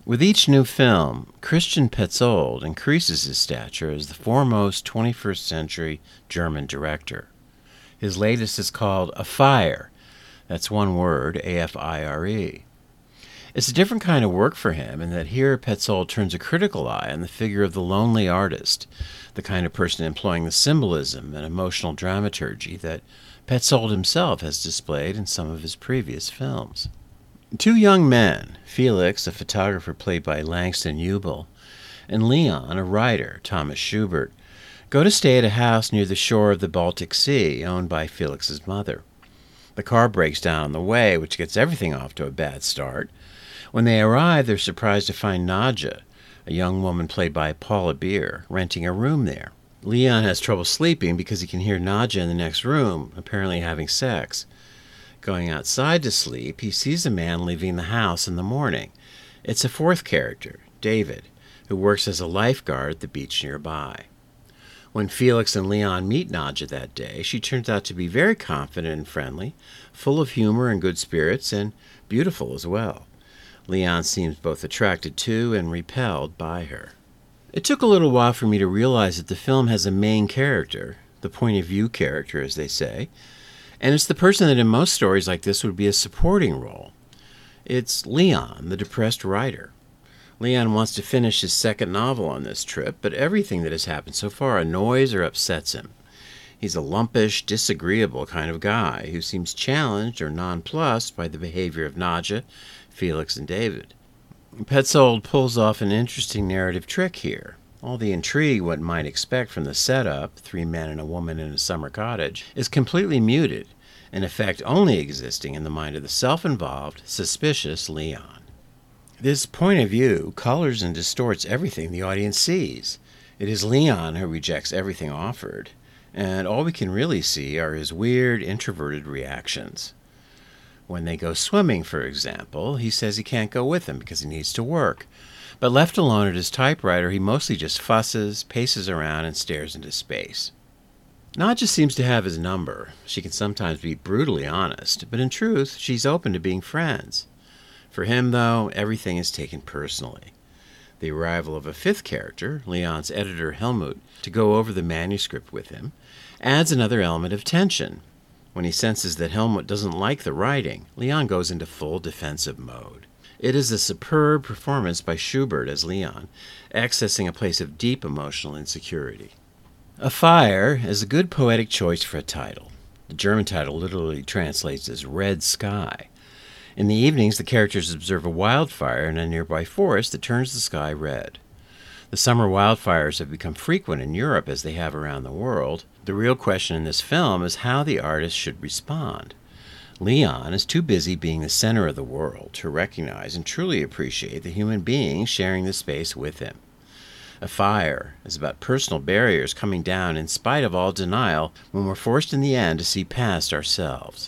With each new film, Christian Petzold increases his stature as the foremost 21st century German director. His latest is called A Fire. That's one word, A-F-I-R-E. It's a different kind of work for him in that here Petzold turns a critical eye on the figure of the lonely artist, the kind of person employing the symbolism and emotional dramaturgy that Petzold himself has displayed in some of his previous films. Two young men, Felix, a photographer played by Langston Hubel, and Leon, a writer, Thomas Schubert, go to stay at a house near the shore of the Baltic Sea owned by Felix's mother. The car breaks down on the way, which gets everything off to a bad start. When they arrive, they're surprised to find Nadja, a young woman played by Paula Beer, renting a room there. Leon has trouble sleeping because he can hear Nadja in the next room, apparently having sex. Going outside to sleep, he sees a man leaving the house in the morning. It's a fourth character, David, who works as a lifeguard at the beach nearby. When Felix and Leon meet Nadja that day, she turns out to be very confident and friendly, full of humor and good spirits, and beautiful as well. Leon seems both attracted to and repelled by her. It took a little while for me to realize that the film has a main character, the point of view character, as they say, and it's the person that in most stories like this would be a supporting role. It's Leon, the depressed writer. Leon wants to finish his second novel on this trip, but everything that has happened so far annoys or upsets him. He's a lumpish, disagreeable kind of guy who seems challenged or nonplussed by the behavior of Nadja, Felix, and David. Petzold pulls off an interesting narrative trick here. All the intrigue one might expect from the setup, three men and a woman in a summer cottage, is completely muted, in effect only existing in the mind of the self-involved, suspicious Leon. This point of view colors and distorts everything the audience sees. It is Leon who rejects everything offered, and all we can really see are his weird, introverted reactions. When they go swimming, for example, he says he can't go with them because he needs to work. But left alone at his typewriter, he mostly just fusses, paces around, and stares into space. Nadja seems to have his number. She can sometimes be brutally honest, but in truth, she's open to being friends. For him, though, everything is taken personally. The arrival of a fifth character, Leon's editor Helmut, to go over the manuscript with him, adds another element of tension. When he senses that Helmut doesn't like the writing, Leon goes into full defensive mode. It is a superb performance by Schubert as Leon, accessing a place of deep emotional insecurity. A Fire is a good poetic choice for a title. The German title literally translates as Red Sky. In the evenings, the characters observe a wildfire in a nearby forest that turns the sky red. The summer wildfires have become frequent in Europe as they have around the world. The real question in this film is how the artist should respond. Leon is too busy being the center of the world to recognize and truly appreciate the human being sharing the space with him. A Fire is about personal barriers coming down in spite of all denial when we're forced in the end to see past ourselves.